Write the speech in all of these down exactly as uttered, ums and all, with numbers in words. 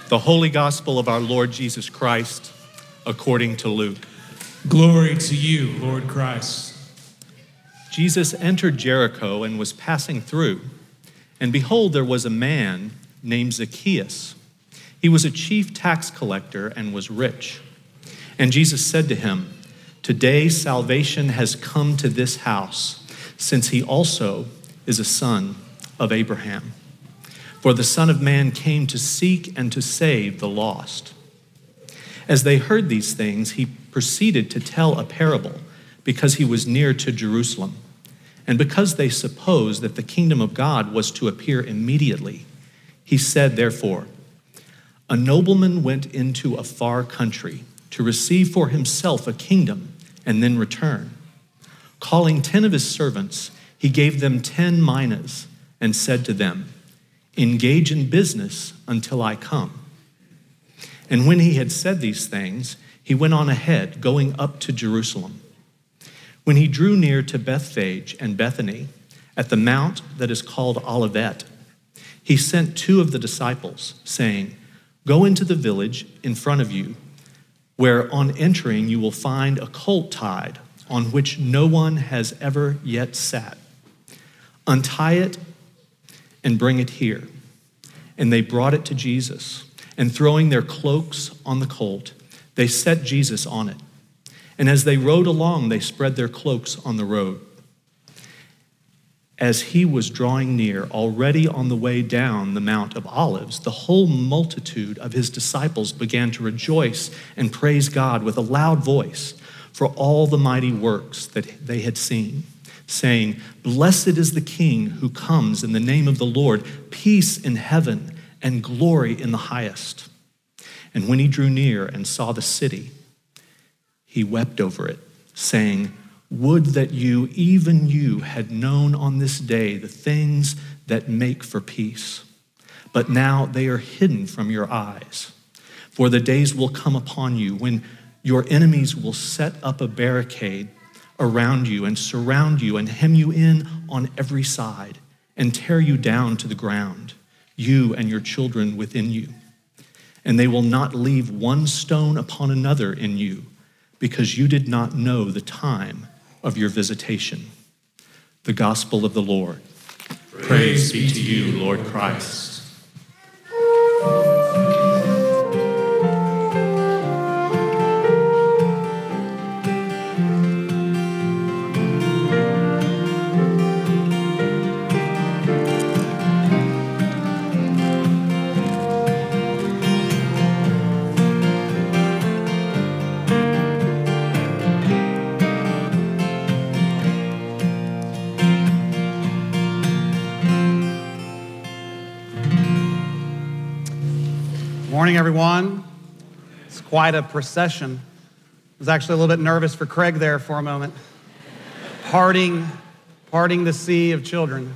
The Holy Gospel of our Lord Jesus Christ, according to Luke. Glory to you, Lord Christ. Jesus entered Jericho and was passing through, and behold, there was a man named Zacchaeus. He was a chief tax collector and was rich. And Jesus said to him, "Today salvation has come to this house, since he also is a son of Abraham. For the Son of Man came to seek and to save the lost." As they heard these things, he proceeded to tell a parable, because he was near to Jerusalem, and because they supposed that the kingdom of God was to appear immediately. He said, therefore, "A nobleman went into a far country to receive for himself a kingdom and then return. Calling ten of his servants, he gave them ten minas and said to them, 'Engage in business until I come.' And when he had said these things, he went on ahead, going up to Jerusalem. When he drew near to Bethphage and Bethany, at the mount that is called Olivet, he sent two of the disciples, saying, 'Go into the village in front of you, where on entering you will find a colt tied, on which no one has ever yet sat. Untie it and bring it here.' And they brought it to Jesus, and throwing their cloaks on the colt, they set Jesus on it. And as they rode along, they spread their cloaks on the road. As he was drawing near, already on the way down the Mount of Olives, the whole multitude of his disciples began to rejoice and praise God with a loud voice for all the mighty works that they had seen, saying, 'Blessed is the King who comes in the name of the Lord, peace in heaven and glory in the highest.' And when he drew near and saw the city, he wept over it, saying, 'Would that you, even you, had known on this day the things that make for peace. But now they are hidden from your eyes. For the days will come upon you when your enemies will set up a barricade around you and surround you and hem you in on every side and tear you down to the ground, you and your children within you. And they will not leave one stone upon another in you, because you did not know the time of your visitation.'" The gospel of the Lord. Praise be to you, Lord Christ. Morning, everyone. It's quite a procession. I was actually a little bit nervous for Craig there for a moment. Parting, parting the sea of children.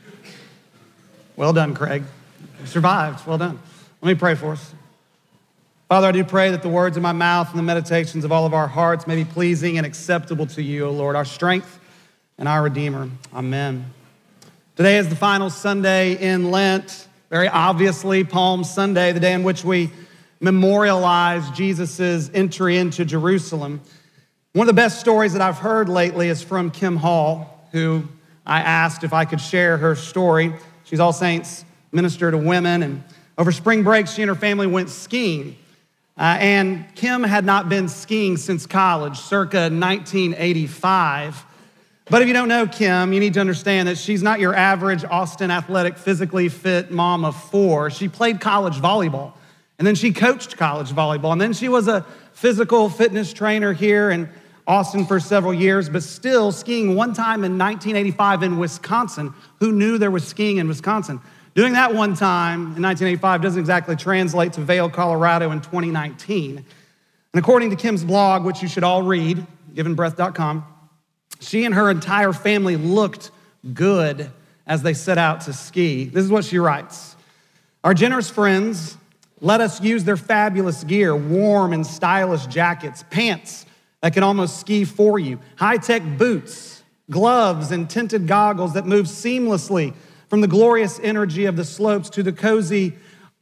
Well done, Craig. You survived. Well done. Let me pray for us. Father, I do pray that the words of my mouth and the meditations of all of our hearts may be pleasing and acceptable to you, O Lord, our strength and our Redeemer. Amen. Today is the final Sunday in Lent. Very obviously, Palm Sunday, the day in which we memorialize Jesus' entry into Jerusalem. One of the best stories that I've heard lately is from Kim Hall, who I asked if I could share her story. She's All Saints minister to women, and over spring break, she and her family went skiing. Uh, and Kim had not been skiing since college, circa nineteen eighty-five. But if you don't know Kim, you need to understand that she's not your average Austin athletic, physically fit mom of four. She played college volleyball, and then she coached college volleyball, and then she was a physical fitness trainer here in Austin for several years, but still skiing one time in nineteen eighty-five in Wisconsin. Who knew there was skiing in Wisconsin? Doing that one time in nineteen eighty-five doesn't exactly translate to Vail, Colorado in twenty nineteen. And according to Kim's blog, which you should all read, given breath dot com, she and her entire family looked good as they set out to ski. This is what she writes. "Our generous friends let us use their fabulous gear, warm and stylish jackets, pants that can almost ski for you, high-tech boots, gloves, and tinted goggles that move seamlessly from the glorious energy of the slopes to the cozy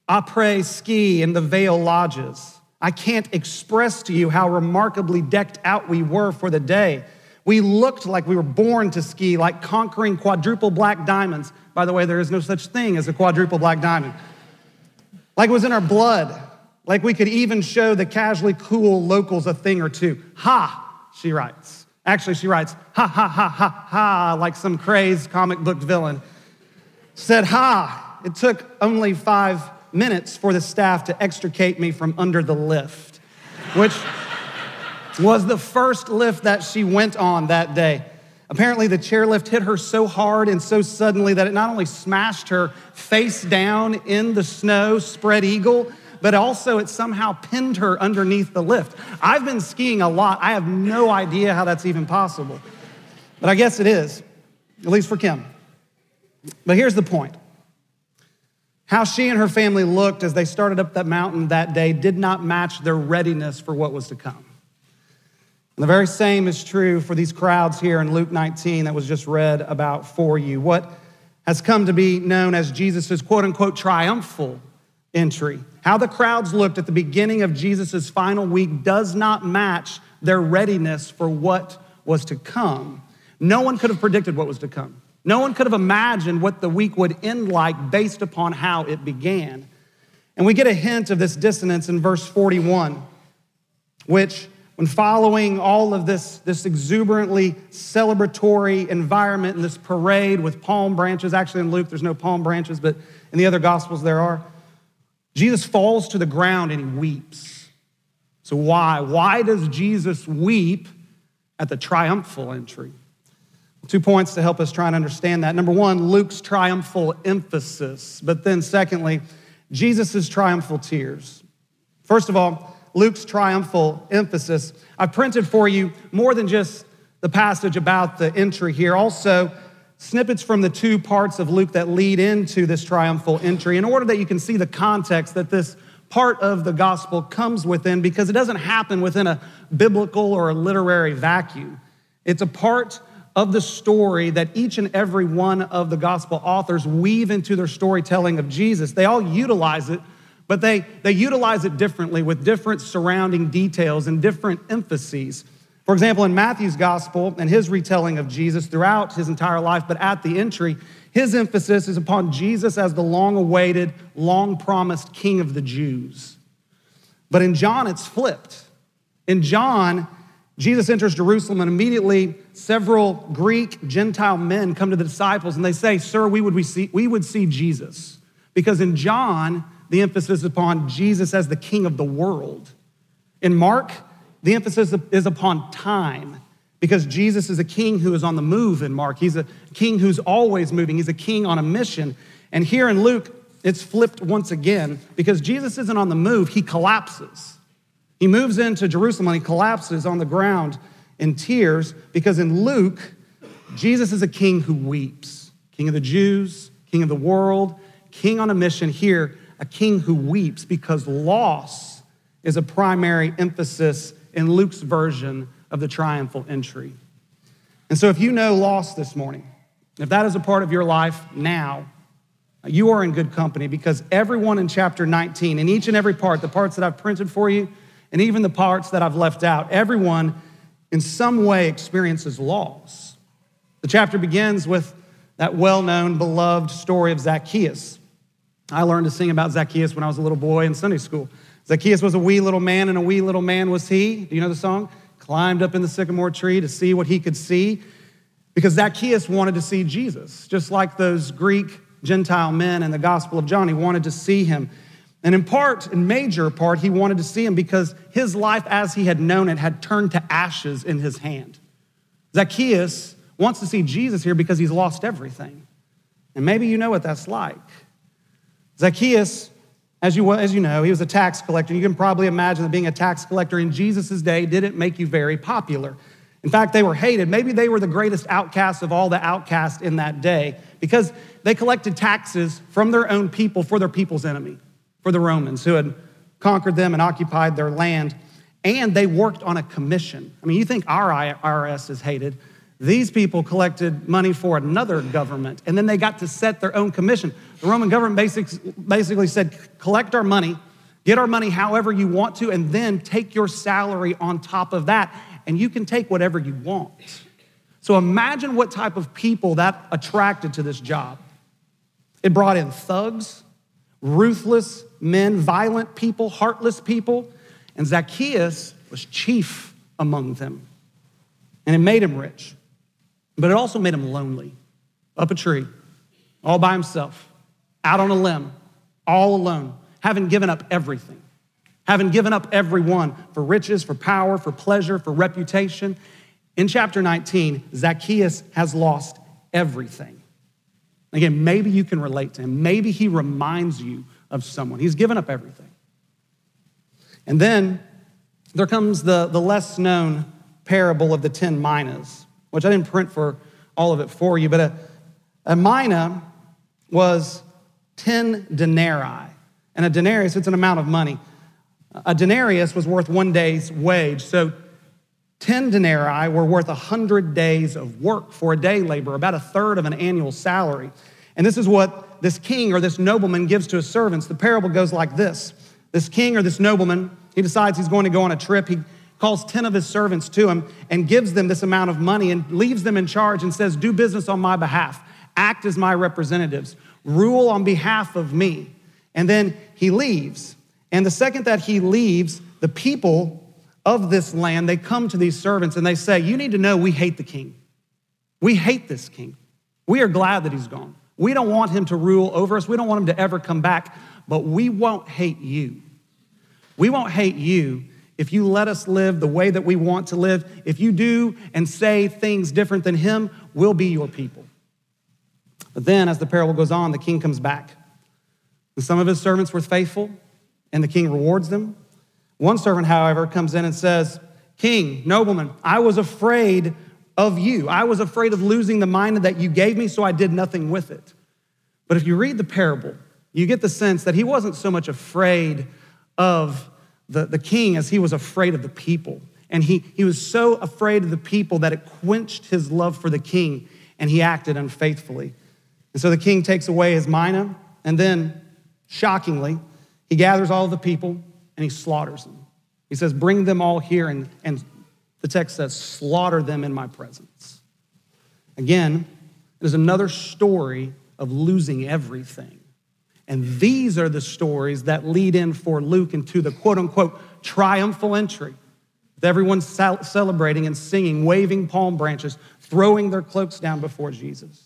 après ski in the Vale Lodges. I can't express to you how remarkably decked out we were for the day. We looked like we were born to ski, like conquering quadruple black diamonds. By the way, there is no such thing as a quadruple black diamond. Like it was in our blood, like we could even show the casually cool locals a thing or two. Ha, she writes. Actually, she writes, ha, ha, ha, ha, ha, like some crazed comic book villain. Said, ha, it took only five minutes for the staff to extricate me from under the lift, which was the first lift that she went on that day. Apparently, the chairlift hit her so hard and so suddenly that it not only smashed her face down in the snow, spread eagle, but also it somehow pinned her underneath the lift. I've been skiing a lot. I have no idea how that's even possible, but I guess it is, at least for Kim. But here's the point. How she and her family looked as they started up that mountain that day did not match their readiness for what was to come. And the very same is true for these crowds here in Luke nineteen that was just read about for you. What has come to be known as Jesus' quote unquote triumphal entry. How the crowds looked at the beginning of Jesus' final week does not match their readiness for what was to come. No one could have predicted what was to come. No one could have imagined what the week would end like based upon how it began. And we get a hint of this dissonance in verse forty-one, which, when following all of this, this exuberantly celebratory environment and this parade with palm branches, actually in Luke there's no palm branches, but in the other Gospels there are, Jesus falls to the ground and he weeps. So why? Why does Jesus weep at the triumphal entry? Two points to help us try and understand that. Number one, Luke's triumphal emphasis. But then secondly, Jesus' triumphal tears. First of all, Luke's triumphal emphasis. I've printed for you more than just the passage about the entry here. Also, snippets from the two parts of Luke that lead into this triumphal entry in order that you can see the context that this part of the gospel comes within, because it doesn't happen within a biblical or a literary vacuum. It's a part of the story that each and every one of the gospel authors weave into their storytelling of Jesus. They all utilize it, but they, they utilize it differently with different surrounding details and different emphases. For example, in Matthew's gospel and his retelling of Jesus throughout his entire life, but at the entry, his emphasis is upon Jesus as the long-awaited, long-promised King of the Jews. But in John, it's flipped. In John, Jesus enters Jerusalem and immediately several Greek Gentile men come to the disciples and they say, sir, we would, we see, we would see Jesus. Because in John, the emphasis is upon Jesus as the King of the world. In Mark, the emphasis is upon time, because Jesus is a king who is on the move in Mark. He's a king who's always moving. He's a king on a mission. And here in Luke, it's flipped once again, because Jesus isn't on the move, he collapses. He moves into Jerusalem and he collapses on the ground in tears, because in Luke, Jesus is a king who weeps. King of the Jews, king of the world, king on a mission. Here, a king who weeps because loss is a primary emphasis in Luke's version of the triumphal entry. And so if you know loss this morning, if that is a part of your life now, you are in good company, because everyone in chapter nineteen, in each and every part, the parts that I've printed for you, and even the parts that I've left out, everyone in some way experiences loss. The chapter begins with that well-known, beloved story of Zacchaeus. I learned to sing about Zacchaeus when I was a little boy in Sunday school. Zacchaeus was a wee little man, and a wee little man was he. Do you know the song? Climbed up in the sycamore tree to see what he could see, because Zacchaeus wanted to see Jesus, just like those Greek Gentile men in the Gospel of John. He wanted to see him. And in part, in major part, he wanted to see him because his life as he had known it had turned to ashes in his hand. Zacchaeus wants to see Jesus here because he's lost everything. And maybe you know what that's like. Zacchaeus, as you, as you know, he was a tax collector. You can probably imagine that being a tax collector in Jesus' day didn't make you very popular. In fact, they were hated. Maybe they were the greatest outcasts of all the outcasts in that day, because they collected taxes from their own people for their people's enemy, for the Romans who had conquered them and occupied their land. And they worked on a commission. I mean, you think our I R S is hated. These people collected money for another government, and then they got to set their own commission. The Roman government basic, basically said, collect our money, get our money however you want to, and then take your salary on top of that, and you can take whatever you want. So imagine what type of people that attracted to this job. It brought in thugs, ruthless men, violent people, heartless people, and Zacchaeus was chief among them. And it made him rich, but it also made him lonely, up a tree, all by himself, out on a limb, all alone, having given up everything, having given up everyone for riches, for power, for pleasure, for reputation. In chapter nineteen, Zacchaeus has lost everything. Again, maybe you can relate to him. Maybe he reminds you of someone. He's given up everything. And then there comes the, the less known parable of the ten minas, which I didn't print for all of it for you, but a, a mina was ten denarii. And a denarius, it's an amount of money. A denarius was worth one day's wage. So ten denarii were worth one hundred days of work for a day labor, about a third of an annual salary. And this is what this king or this nobleman gives to his servants. The parable goes like this. This king or this nobleman, he decides he's going to go on a trip. He calls ten of his servants to him and gives them this amount of money and leaves them in charge and says, do business on my behalf. Act as my representatives. Rule on behalf of me. And then he leaves. And the second that he leaves, the people of this land, they come to these servants and they say, you need to know we hate the king. We hate this king. We are glad that he's gone. We don't want him to rule over us. We don't want him to ever come back, but we won't hate you. We won't hate you if you let us live the way that we want to live. If you do and say things different than him, we'll be your people. But then as the parable goes on, the king comes back. And some of his servants were faithful and the king rewards them. One servant, however, comes in and says, King, nobleman, I was afraid of you. I was afraid of losing the mina that you gave me, so I did nothing with it. But if you read the parable, you get the sense that he wasn't so much afraid of the, the king as he was afraid of the people. And he, he was so afraid of the people that it quenched his love for the king, and he acted unfaithfully. And so the king takes away his mina, and then, shockingly, he gathers all of the people and he slaughters them. He says, bring them all here, and, and the text says, slaughter them in my presence. Again, there's another story of losing everything. And these are the stories that lead in for Luke into the quote-unquote triumphal entry, with everyone celebrating and singing, waving palm branches, throwing their cloaks down before Jesus.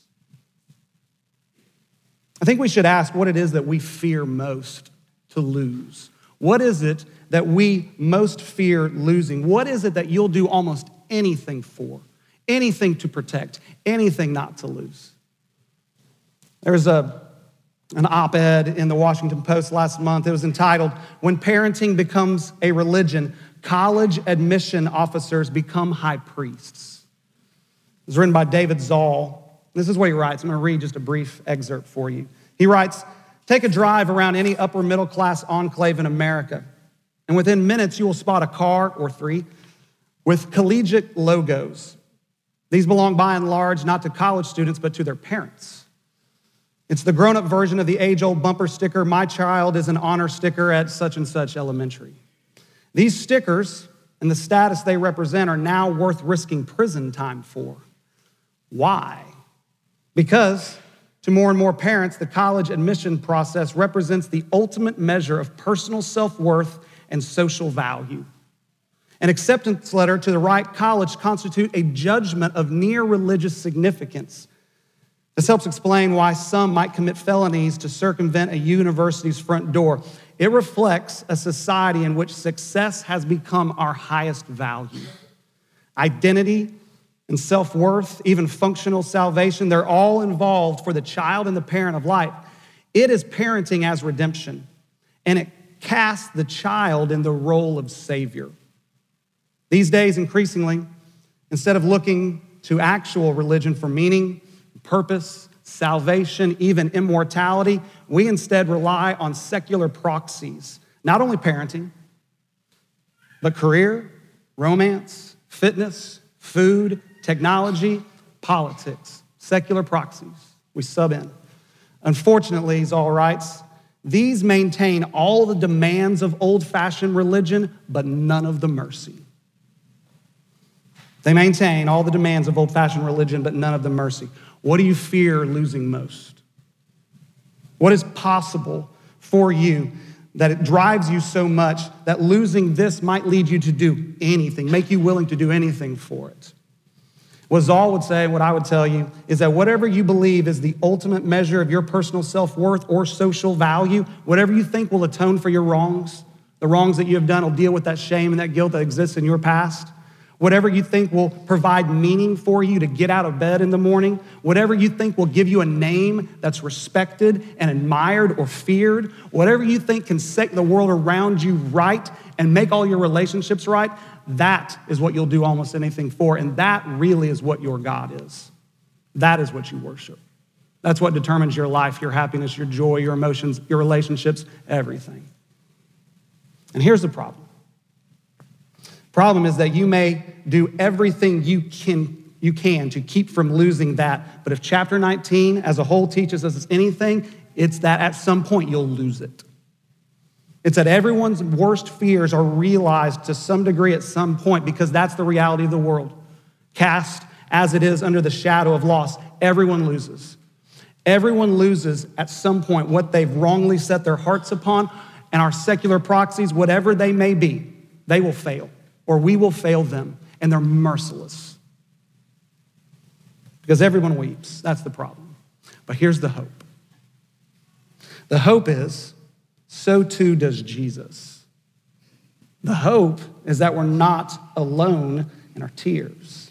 I think we should ask what it is that we fear most to lose. What is it that we most fear losing? What is it that you'll do almost anything for? Anything to protect, anything not to lose? There's a, an op-ed in the Washington Post last month. It was entitled, When Parenting Becomes a Religion, College Admission Officers Become High Priests. It was written by David Zoll. This is what he writes. I'm going to read just a brief excerpt for you. He writes, take a drive around any upper middle class enclave in America, and within minutes you will spot a car or three with collegiate logos. These belong by and large not to college students, but to their parents. It's the grown-up version of the age-old bumper sticker, my child is an honor sticker at such and such elementary. These stickers and the status they represent are now worth risking prison time for. Why? Because to more and more parents, the college admission process represents the ultimate measure of personal self-worth and social value. An acceptance letter to the right college constitutes a judgment of near religious significance. This helps explain why some might commit felonies to circumvent a university's front door. It reflects a society in which success has become our highest value. Identity and self-worth, even functional salvation, they're all involved for the child and the parent of life. It is parenting as redemption, and it casts the child in the role of savior. These days, increasingly, instead of looking to actual religion for meaning, purpose, salvation, even immortality, we instead rely on secular proxies, not only parenting, but career, romance, fitness, food, technology, politics, secular proxies. We sub in. Unfortunately, Zoll writes, these maintain all the demands of old-fashioned religion, but none of the mercy. They maintain all the demands of old-fashioned religion, but none of the mercy. What do you fear losing most? What is possible for you that it drives you so much that losing this might lead you to do anything, make you willing to do anything for it? What Zoll would say, what I would tell you, is that whatever you believe is the ultimate measure of your personal self-worth or social value, whatever you think will atone for your wrongs, the wrongs that you have done will deal with that shame and that guilt that exists in your past, whatever you think will provide meaning for you to get out of bed in the morning, whatever you think will give you a name that's respected and admired or feared, whatever you think can set the world around you right and make all your relationships right, that is what you'll do almost anything for, and that really is what your God is. That is what you worship. That's what determines your life, your happiness, your joy, your emotions, your relationships, everything. And here's the problem. Problem is that you may do everything you can, you can to keep from losing that, but if chapter nineteen as a whole teaches us anything, it's that at some point you'll lose it. It's that everyone's worst fears are realized to some degree at some point because that's the reality of the world. Cast as it is under the shadow of loss, everyone loses. Everyone loses at some point what they've wrongly set their hearts upon, and our secular proxies, whatever they may be, they will fail, or we will fail them, and they're merciless. Because everyone weeps, that's the problem. But here's the hope. The hope is, so too does Jesus. The hope is that we're not alone in our tears.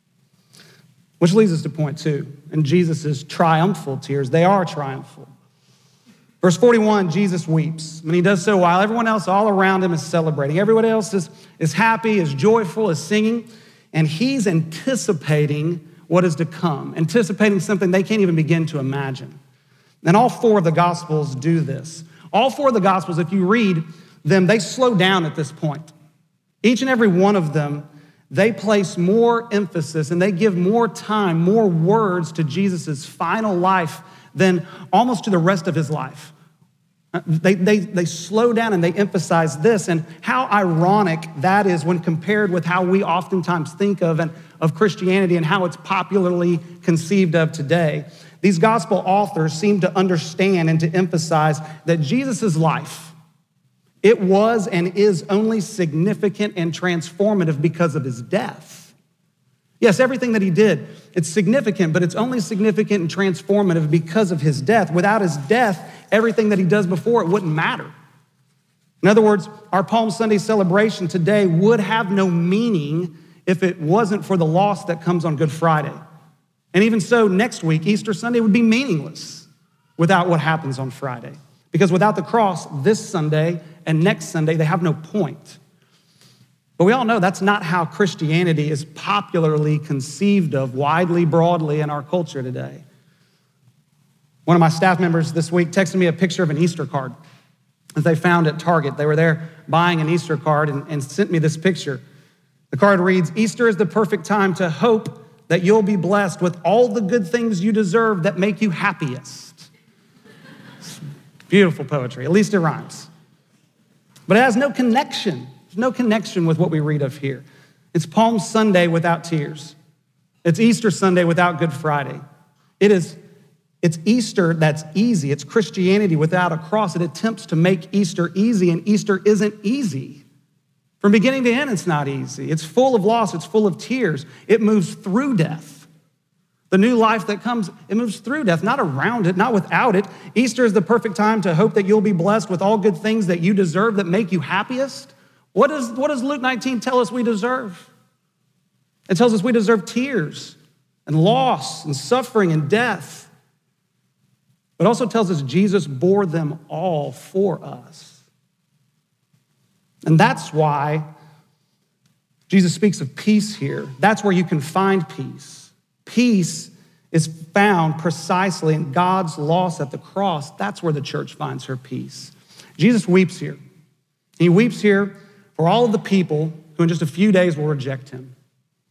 Which leads us to point two, and Jesus' triumphal tears. They are triumphal. Verse forty-one, Jesus weeps. And he does so while everyone else all around him is celebrating. Everyone else is, is happy, is joyful, is singing, and he's anticipating what is to come, anticipating something they can't even begin to imagine. And all four of the Gospels do this. All four of the Gospels, if you read them, they slow down at this point. Each and every one of them, they place more emphasis and they give more time, more words to Jesus' final life than almost to the rest of his life. They, they, they slow down and they emphasize this, and how ironic that is when compared with how we oftentimes think of, and, of Christianity and how it's popularly conceived of today. These gospel authors seem to understand and to emphasize that Jesus' life, it was and is only significant and transformative because of his death. Yes, everything that he did, it's significant, but it's only significant and transformative because of his death. Without his death, everything that he does before it wouldn't matter. In other words, our Palm Sunday celebration today would have no meaning if it wasn't for the loss that comes on Good Friday. And even so, next week, Easter Sunday would be meaningless without what happens on Friday. Because without the cross, this Sunday and next Sunday, they have no point. But we all know that's not how Christianity is popularly conceived of widely, broadly in our culture today. One of my staff members this week texted me a picture of an Easter card that they found at Target. They were there buying an Easter card and, and sent me this picture. The card reads, "Easter is the perfect time to hope that you'll be blessed with all the good things you deserve that make you happiest." Beautiful poetry, at least it rhymes. But it has no connection. There's no connection with what we read of here. It's Palm Sunday without tears. It's Easter Sunday without Good Friday. It is, it's Easter that's easy. It's Christianity without a cross. It attempts to make Easter easy, and Easter isn't easy. From beginning to end, it's not easy. It's full of loss. It's full of tears. It moves through death. The new life that comes, it moves through death, not around it, not without it. Easter is the perfect time to hope that you'll be blessed with all good things that you deserve that make you happiest. What does, what does Luke nineteen tell us we deserve? It tells us we deserve tears and loss and suffering and death. But it also tells us Jesus bore them all for us. And that's why Jesus speaks of peace here. That's where you can find peace. Peace is found precisely in God's loss at the cross. That's where the church finds her peace. Jesus weeps here. He weeps here for all of the people who in just a few days will reject him.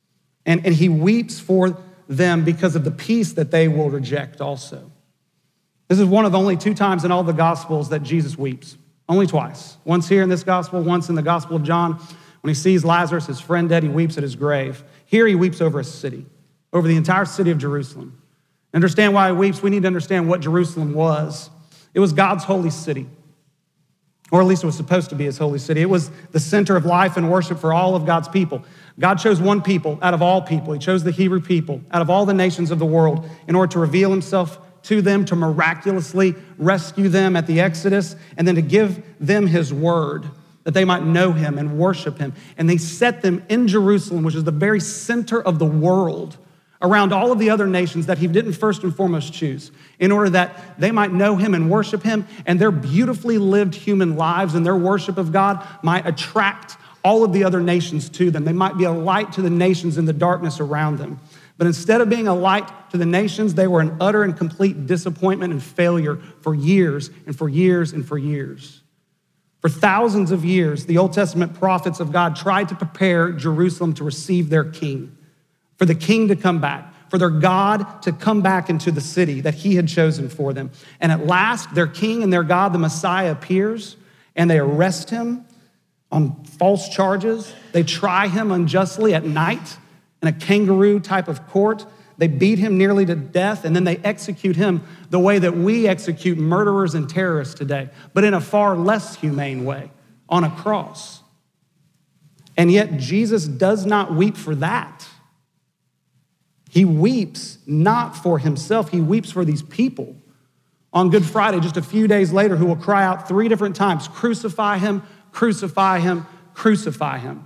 And, and he weeps for them because of the peace that they will reject also. This is one of the only two times in all the Gospels that Jesus weeps. Only twice. Once here in this Gospel, once in the Gospel of John. When he sees Lazarus, his friend dead, he weeps at his grave. Here he weeps over a city, over the entire city of Jerusalem. Understand why he weeps? We need to understand what Jerusalem was. It was God's holy city, or at least it was supposed to be his holy city. It was the center of life and worship for all of God's people. God chose one people out of all people. He chose the Hebrew people out of all the nations of the world in order to reveal himself to them, to miraculously rescue them at the Exodus, and then to give them his word that they might know him and worship him. And they set them in Jerusalem, which is the very center of the world, around all of the other nations that he didn't first and foremost choose, in order that they might know him and worship him, and their beautifully lived human lives and their worship of God might attract all of the other nations to them. They might be a light to the nations in the darkness around them. But instead of being a light to the nations, they were an utter and complete disappointment and failure for years and for years and for years. For thousands of years, the Old Testament prophets of God tried to prepare Jerusalem to receive their king, for the king to come back, for their God to come back into the city that he had chosen for them. And at last, their king and their God, the Messiah, appears, and they arrest him on false charges. They try him unjustly at night in a kangaroo type of court. They beat him nearly to death, and then they execute him the way that we execute murderers and terrorists today, but in a far less humane way, on a cross. And yet Jesus does not weep for that. He weeps not for himself, he weeps for these people. On Good Friday, just a few days later, who will cry out three different times, "Crucify him, crucify him, crucify him."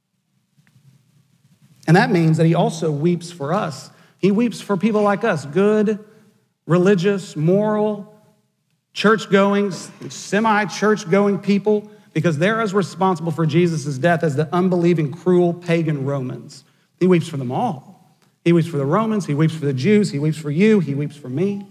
And that means that he also weeps for us. He weeps for people like us, good, religious, moral, church-going, semi-church-going people, because they're as responsible for Jesus' death as the unbelieving, cruel, pagan Romans. He weeps for them all. He weeps for the Romans, he weeps for the Jews, he weeps for you, he weeps for me.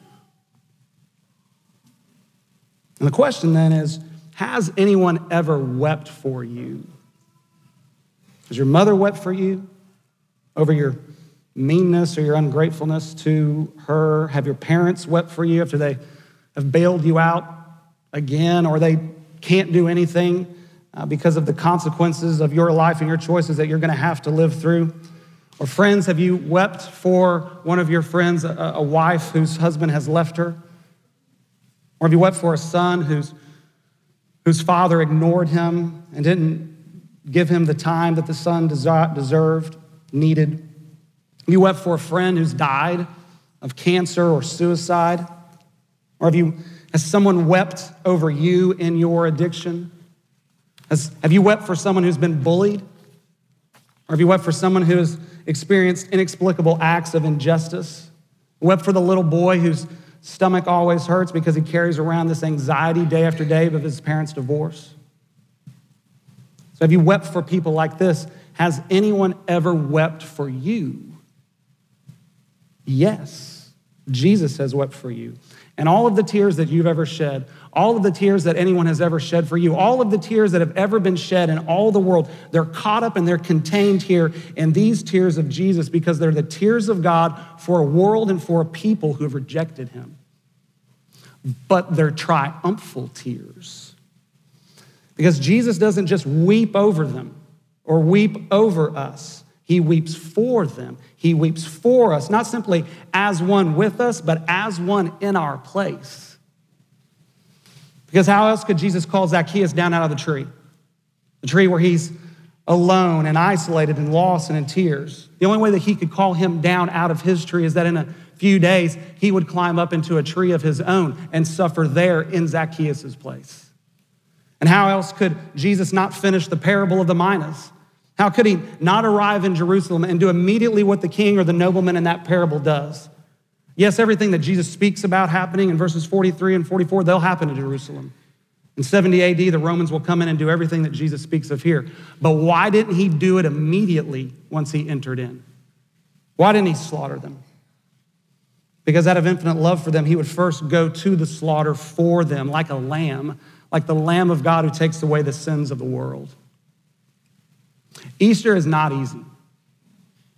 And the question then is, has anyone ever wept for you? Has your mother wept for you over your meanness or your ungratefulness to her? Have your parents wept for you after they have bailed you out again, or they can't do anything uh, because of the consequences of your life and your choices that you're going to have to live through? Or friends, have you wept for one of your friends, a, a wife whose husband has left her? Or have you wept for a son whose, whose father ignored him and didn't give him the time that the son desi- deserved, needed? You wept for a friend who's died of cancer or suicide? Or have you, has someone wept over you in your addiction? Has, have you wept for someone who's been bullied? Or have you wept for someone who has experienced inexplicable acts of injustice? Wept for the little boy whose stomach always hurts because he carries around this anxiety day after day of his parents' divorce? So have you wept for people like this? Has anyone ever wept for you? Yes, Jesus has wept for you. And all of the tears that you've ever shed, all of the tears that anyone has ever shed for you, all of the tears that have ever been shed in all the world, they're caught up and they're contained here in these tears of Jesus, because they're the tears of God for a world and for a people who have rejected him. But they're triumphal tears, because Jesus doesn't just weep over them or weep over us. He weeps for them. He weeps for us, not simply as one with us, but as one in our place. Because how else could Jesus call Zacchaeus down out of the tree? The tree where he's alone and isolated and lost and in tears. The only way that he could call him down out of his tree is that in a few days, he would climb up into a tree of his own and suffer there in Zacchaeus' place. And how else could Jesus not finish the parable of the minas? How could he not arrive in Jerusalem and do immediately what the king or the nobleman in that parable does? Yes, everything that Jesus speaks about happening in verses forty-three and forty-four, they'll happen in Jerusalem. In seventy A D, the Romans will come in and do everything that Jesus speaks of here. But why didn't he do it immediately once he entered in? Why didn't he slaughter them? Because out of infinite love for them, he would first go to the slaughter for them like a lamb, like the Lamb of God who takes away the sins of the world. Easter is not easy.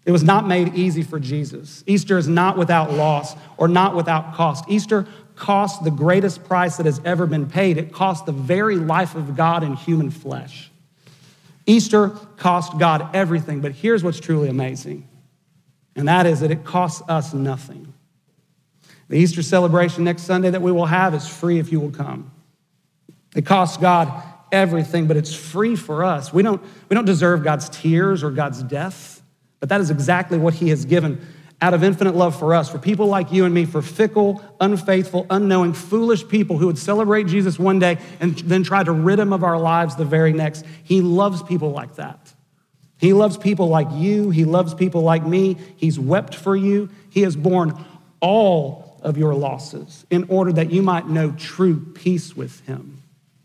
It was not made easy for Jesus. Easter is not without loss or not without cost. Easter cost the greatest price that has ever been paid. It cost the very life of God in human flesh. Easter cost God everything, but here's what's truly amazing, and that is that it costs us nothing. The Easter celebration next Sunday that we will have is free if you will come. It costs God everything, but it's free for us. We don't, we don't deserve God's tears or God's death, but that is exactly what he has given out of infinite love for us, for people like you and me, for fickle, unfaithful, unknowing, foolish people who would celebrate Jesus one day and then try to rid him of our lives the very next. He loves people like that. He loves people like you. He loves people like me. He's wept for you. He has borne all of your losses in order that you might know true peace with him.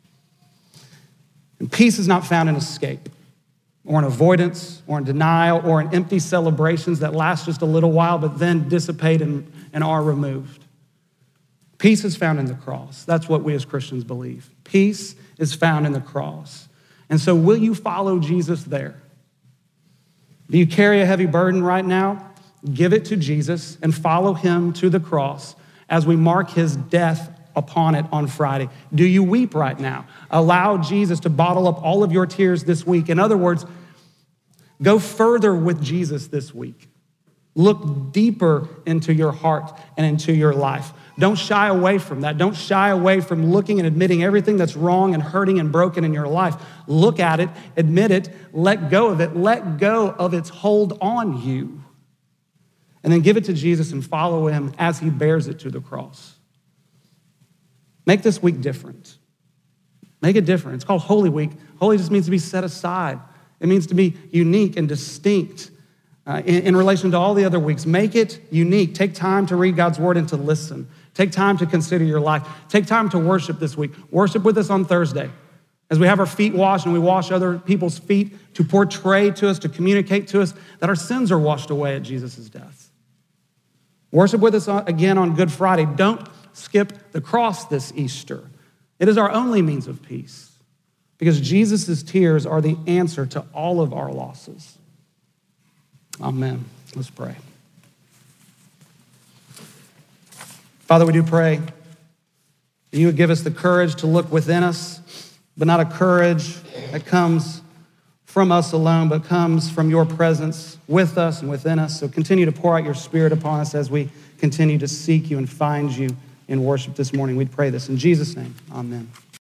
And peace is not found in escape, or in avoidance, or in denial, or in empty celebrations that last just a little while but then dissipate and, and are removed. Peace is found in the cross. That's what we as Christians believe. Peace is found in the cross. And so will you follow Jesus there? Do you carry a heavy burden right now? Give it to Jesus and follow him to the cross as we mark his death upon it on Friday. Do you weep right now? Allow Jesus to bottle up all of your tears this week. In other words, go further with Jesus this week. Look deeper into your heart and into your life. Don't shy away from that. Don't shy away from looking and admitting everything that's wrong and hurting and broken in your life. Look at it, admit it, let go of it, let go of its hold on you. And then give it to Jesus and follow him as he bears it to the cross. Make this week different. Make it different. It's called Holy Week. Holy just means to be set aside. It means to be unique and distinct uh, in, in relation to all the other weeks. Make it unique. Take time to read God's word and to listen. Take time to consider your life. Take time to worship this week. Worship with us on Thursday as we have our feet washed and we wash other people's feet to portray to us, to communicate to us that our sins are washed away at Jesus' death. Worship with us again on Good Friday. Don't skip the cross this Easter. It is our only means of peace because Jesus' tears are the answer to all of our losses. Amen. Let's pray. Father, we do pray that you would give us the courage to look within us, but not a courage that comes from us alone, but comes from your presence with us and within us. So continue to pour out your Spirit upon us as we continue to seek you and find you in worship this morning. We pray this in Jesus' name. Amen.